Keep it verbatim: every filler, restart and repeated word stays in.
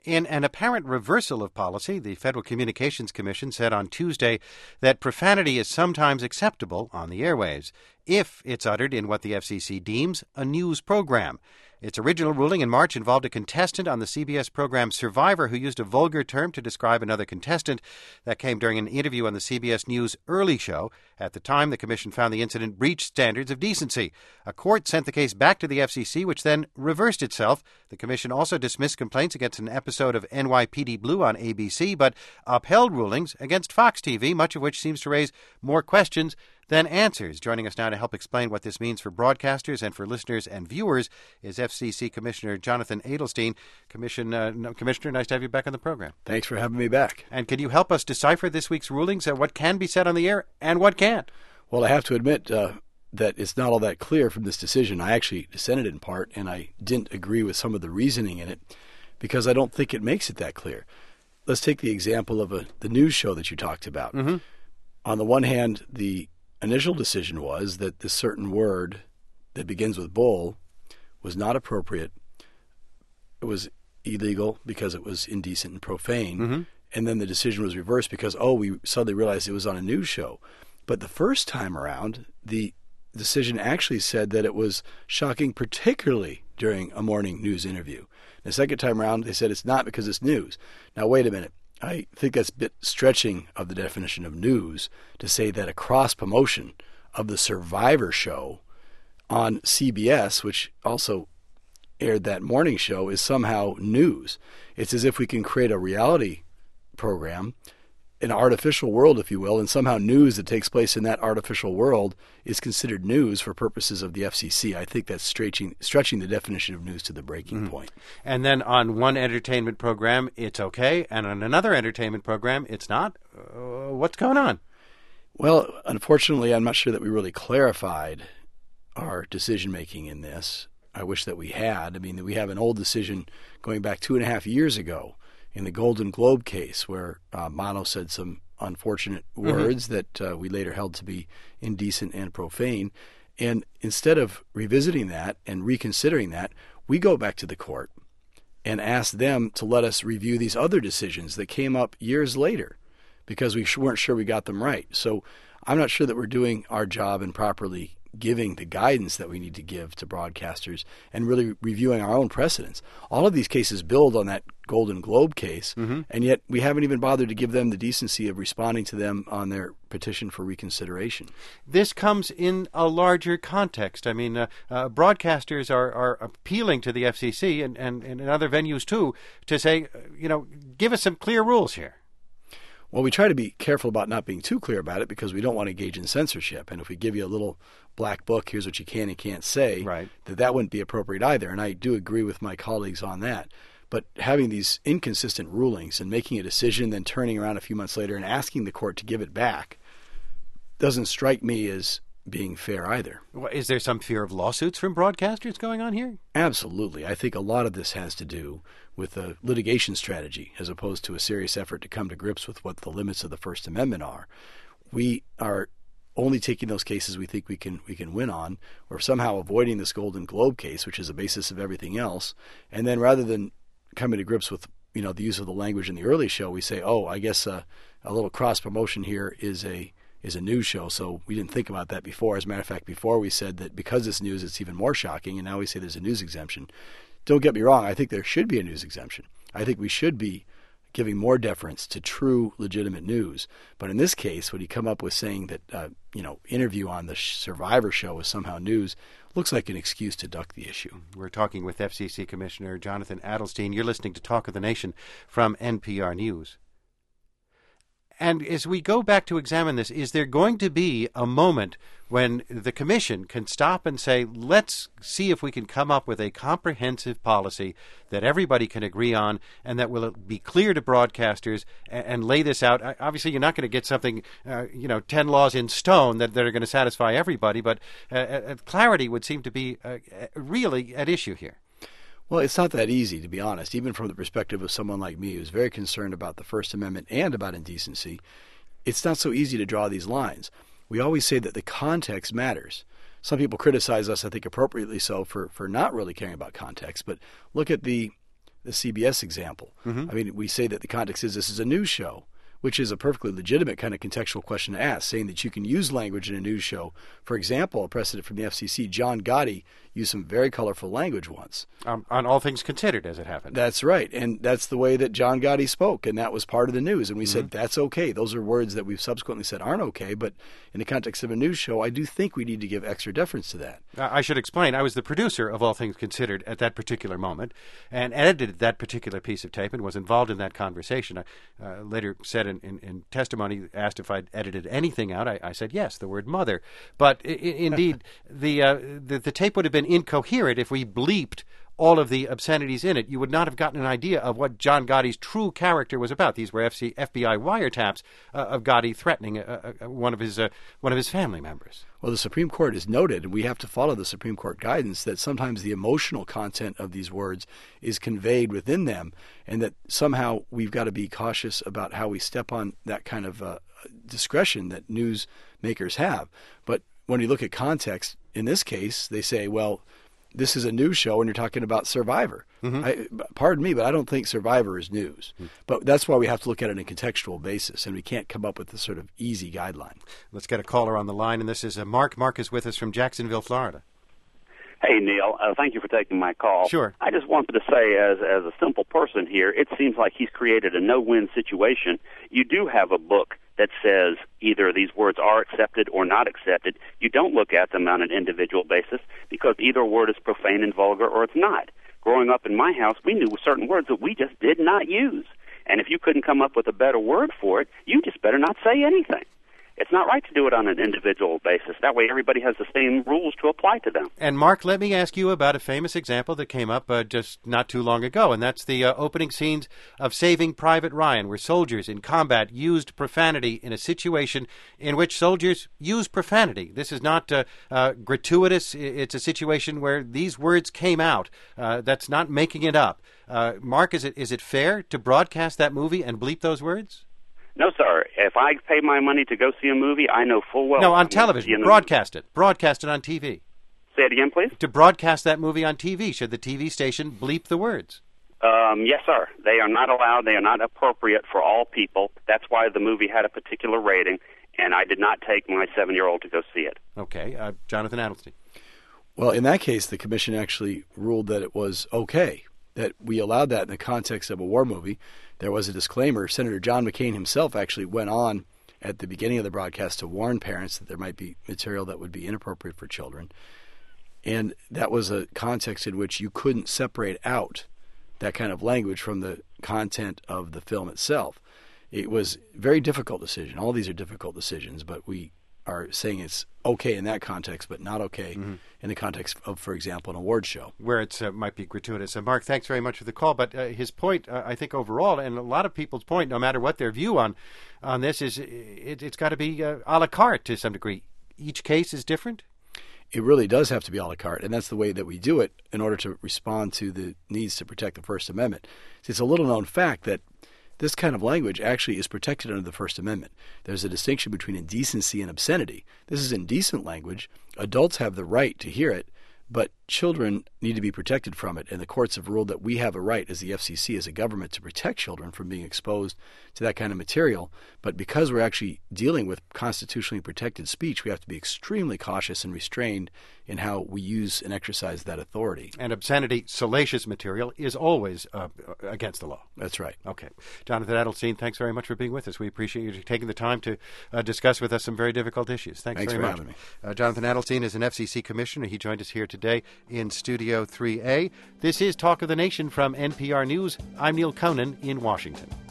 In an apparent reversal of policy, the Federal Communications Commission said on Tuesday that profanity is sometimes acceptable on the airwaves if it's uttered in what the F C C deems a news program. Its original ruling in March involved a contestant on the C B S program Survivor who used a vulgar term to describe another contestant. That came during an interview on the C B S News Early Show. At the time, the Commission found the incident breached standards of decency. A court sent the case back to the F C C, which then reversed itself. The Commission also dismissed complaints against an episode of N Y P D Blue on A B C, but upheld rulings against Fox T V, much of which seems to raise more questions than answers. Joining us now to help explain what this means for broadcasters and for listeners and viewers is F C C Commissioner Jonathan Adelstein. Commission, uh, no, Commissioner, nice to have you back on the program. Thanks for having me back. And can you help us decipher this week's rulings, uh, what can be said on the air and what can't? Well, I have to admit uh, that it's not all that clear from this decision. I actually dissented in part, and I didn't agree with some of the reasoning in it because I don't think it makes it that clear. Let's take the example of a, the news show that you talked about. Mm-hmm. On the one hand, the initial decision was that this certain word that begins with bull was not appropriate. It was illegal because it was indecent and profane. Mm-hmm. And then the decision was reversed because, oh, we suddenly realized it was on a news show. But the first time around, the decision actually said that it was shocking, particularly during a morning news interview. The second time around, they said it's not because it's news. Now, wait a minute. I think that's a bit stretching of the definition of news to say that a cross-promotion of the Survivor show on C B S, which also aired that morning show, is somehow news. It's as if we can create a reality program, an artificial world, if you will, and somehow news that takes place in that artificial world is considered news for purposes of the F C C. I think that's stretching, stretching the definition of news to the breaking Mm-hmm. point. And then on one entertainment program, it's okay, and on another entertainment program, it's not. Uh, what's going on? Well, unfortunately, I'm not sure that we really clarified our decision-making in this. I wish that we had. I mean, we have an old decision going back two and a half years ago in the Golden Globe case where uh, Mono said some unfortunate words mm-hmm. that uh, we later held to be indecent and profane. And instead of revisiting that and reconsidering that, we go back to the court and ask them to let us review these other decisions that came up years later because we weren't sure we got them right. So I'm not sure that we're doing our job and properly giving the guidance that we need to give to broadcasters and really reviewing our own precedents. All of these cases build on that Golden Globe case, mm-hmm. and yet we haven't even bothered to give them the decency of responding to them on their petition for reconsideration. This comes in a larger context. I mean, uh, uh, broadcasters are, are appealing to the F C C and, and, and in other venues too to say, you know, give us some clear rules here. Well, we try to be careful about not being too clear about it because we don't want to engage in censorship. And if we give you a little black book, here's what you can and can't say, right. that that wouldn't be appropriate either. And I do agree with my colleagues on that. But having these inconsistent rulings and making a decision, then turning around a few months later and asking the court to give it back doesn't strike me as being fair either. Well, is there some fear of lawsuits from broadcasters going on here? Absolutely. I think a lot of this has to do with a litigation strategy as opposed to a serious effort to come to grips with what the limits of the First Amendment are. We are only taking those cases we think we can we can win on, or somehow avoiding this Golden Globe case, which is the basis of everything else. And then rather than coming to grips with, you know, the use of the language in the early show, we say, oh, I guess uh, a little cross promotion here is a is a news show, so we didn't think about that before. As a matter of fact, before we said that because it's news, it's even more shocking, and now we say there's a news exemption. Don't get me wrong, I think there should be a news exemption. I think we should be giving more deference to true, legitimate news. But in this case, when you come up with saying that, uh, you know, interview on the Survivor show is somehow news, looks like an excuse to duck the issue. We're talking with F C C Commissioner Jonathan Adelstein. You're listening to Talk of the Nation from N P R News. And as we go back to examine this, is there going to be a moment when the Commission can stop and say, let's see if we can come up with a comprehensive policy that everybody can agree on and that will be clear to broadcasters and, and lay this out? Obviously, you're not going to get something, uh, you know, ten laws in stone that, that are going to satisfy everybody, but uh, uh, clarity would seem to be uh, really at issue here. Well, it's not that easy, to be honest, even from the perspective of someone like me who's very concerned about the First Amendment and about indecency. It's not so easy to draw these lines. We always say that the context matters. Some people criticize us, I think appropriately so, for, for not really caring about context. But look at the the C B S example. Mm-hmm. I mean, we say that the context is this is a news show, which is a perfectly legitimate kind of contextual question to ask, saying that you can use language in a news show. For example, a precedent from the F C C, John Gotti used some very colorful language once. Um, on All Things Considered, as it happened. That's right. And that's the way that John Gotti spoke, and that was part of the news. And we Mm-hmm. said, that's okay. Those are words that we've subsequently said aren't okay, but in the context of a news show, I do think we need to give extra deference to that. Uh, I should explain, I was the producer of All Things Considered at that particular moment and edited that particular piece of tape and was involved in that conversation. I uh, later said in, in, in testimony, asked if I'd edited anything out. I, I said yes, the word mother. But I- I- indeed, the, uh, the the tape would have been incoherent if we bleeped all of the obscenities in it. You would not have gotten an idea of what John Gotti's true character was about. These were F C, F B I wiretaps uh, of Gotti threatening uh, uh, one of his uh, one of his family members. Well, the Supreme Court has noted, and we have to follow the Supreme Court guidance, that sometimes the emotional content of these words is conveyed within them, and that somehow we've got to be cautious about how we step on that kind of uh, discretion that newsmakers have. But when you look at context, in this case, they say, well, this is a news show and you're talking about Survivor. Mm-hmm. I, pardon me, but I don't think Survivor is news. Mm-hmm. But that's why we have to look at it on a contextual basis, and we can't come up with this sort of easy guideline. Let's get a caller on the line, and this is uh, Mark. Mark is with us from Jacksonville, Florida. Hey, Neil. Uh, thank you for taking my call. Sure. I just wanted to say, as as a simple person here, it seems like he's created a no-win situation. You do have a book that says either these words are accepted or not accepted. You don't look at them on an individual basis because either word is profane and vulgar or it's not. Growing up in my house, we knew certain words that we just did not use. And if you couldn't come up with a better word for it, you just better not say anything. It's not right to do it on an individual basis. That way everybody has the same rules to apply to them. And, Mark, let me ask you about a famous example that came up uh, just not too long ago, and that's the uh, opening scenes of Saving Private Ryan, where soldiers in combat used profanity in a situation in which soldiers use profanity. This is not uh, uh, gratuitous. It's a situation where these words came out. Uh, that's not making it up. Uh, Mark, is it is it fair to broadcast that movie and bleep those words? No, sir. If I pay my money to go see a movie, I know full well. No, on I'm television. Broadcast it. Broadcast it on T V. Say it again, please. To broadcast that movie on T V, should the T V station bleep the words? Um, yes, sir. They are not allowed. They are not appropriate for all people. That's why the movie had a particular rating, and I did not take my seven-year-old to go see it. Okay. Uh, Jonathan Adelstein. Well, in that case, the commission actually ruled that it was okay, that we allowed that in the context of a war movie. There was a disclaimer. Senator John McCain himself actually went on at the beginning of the broadcast to warn parents that there might be material that would be inappropriate for children. And that was a context in which you couldn't separate out that kind of language from the content of the film itself. It was a very difficult decision. All these are difficult decisions, but we are saying it's okay in that context, but not okay mm-hmm. in the context of, for example, an award show. Where it uh, might be gratuitous. Uh, Mark, thanks very much for the call. But uh, his point, uh, I think overall, and a lot of people's point, no matter what their view on on this, is it, it's got to be uh, a la carte to some degree. Each case is different? It really does have to be a la carte, and that's the way that we do it in order to respond to the needs to protect the First Amendment. It's a little-known fact that this kind of language actually is protected under the First Amendment. There's a distinction between indecency and obscenity. This is indecent language. Adults have the right to hear it, but children need to be protected from it, and the courts have ruled that we have a right as the F C C, as a government, to protect children from being exposed to that kind of material. But because we're actually dealing with constitutionally protected speech, we have to be extremely cautious and restrained in how we use and exercise that authority. And obscenity, salacious material, is always uh, against the law. That's right. Okay. Jonathan Adelstein, thanks very much for being with us. We appreciate you taking the time to uh, discuss with us some very difficult issues. Thanks, thanks very for much. having me. Uh, Jonathan Adelstein is an F C C commissioner. He joined us here today in Studio three A. This is Talk of the Nation from N P R News. I'm Neil Conan in Washington.